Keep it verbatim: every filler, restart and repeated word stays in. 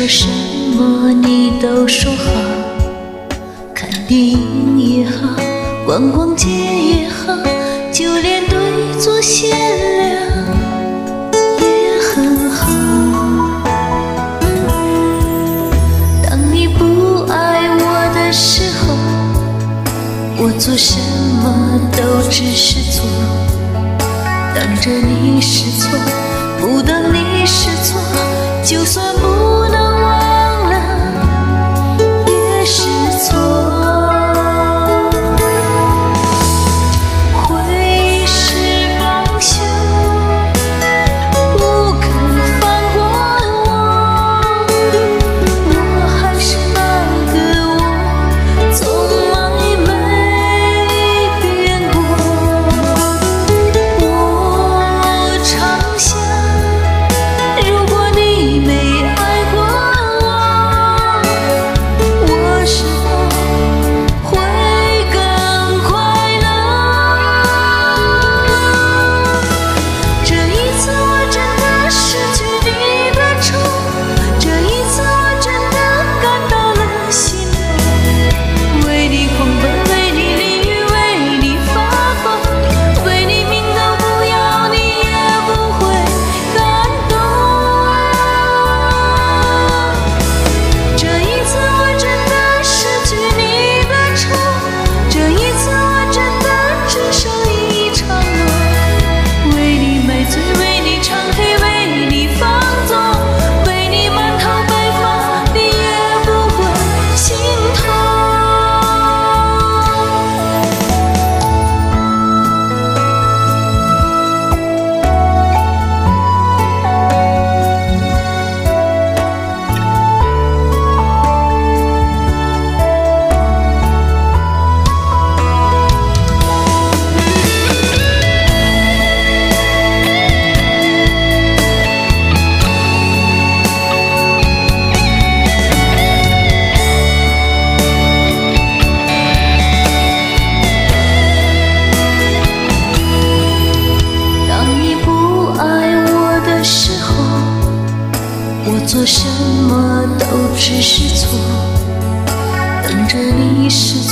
说什么你都说好，看电影也好，逛逛街也好，就连对坐闲聊也很好。当你不爱我的时候，我做什么都只是错，等着你是错，不等你是错，就算不能忘了也是错。回忆是方向，不肯放过我，我还是那个我，从来没变过。我常想，如果你没爱过我，我是否会更快乐？这一次我真的失去你的宠，这一次我真的感到了心痛，为你狂奔，为你淋雨，为你发疯，为你命都不要，你也不会感动。这一次我真的失去你的宠，这一次我真的只剩一场梦，为你买醉，为你唱黑，为你放纵，为你满头白发，你也不会心痛。当你不爱我的时候，我做什么都只是错，等着你是